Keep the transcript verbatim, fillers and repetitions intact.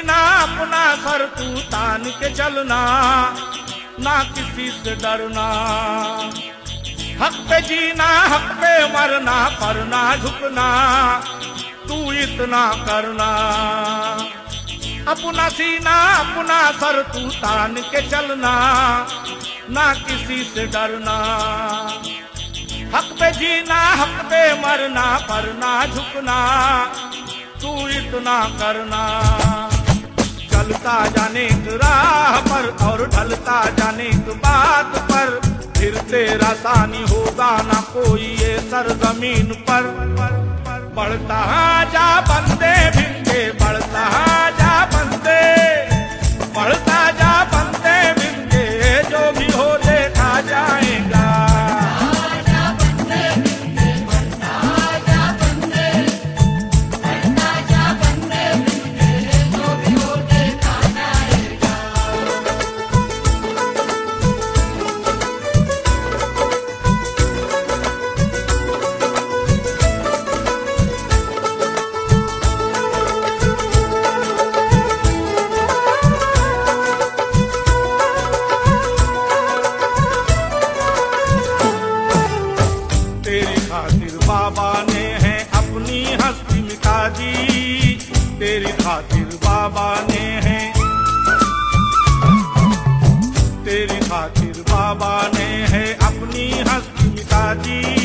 सीना अपना सर तू तान के चलना, ना किसी से डरना। हक पे जीना हक पे मरना, पर ना झुकना, तू इतना करना। अपना सीना अपना सर तू तान के चलना, ना किसी से डरना। हक पे जीना हक पे मरना, पर ना झुकना, तू इतना करना। चलता जाने की राह पर और ढलता जाने की बात पर, फिर तेरा सानी होगा ना कोई ये सरजमीन पर। बढ़ता जा बंदे भिंगे, बढ़ता जा बंदे, बढ़ता जा बंदे भिंगे, जो भी हो देखा जाएगा। बाबा ने है अपनी हस्ती मिटा दी, तेरी खातिर बाबा ने है, तेरी खातिर बाबा ने है अपनी हस्ती मिटा दी।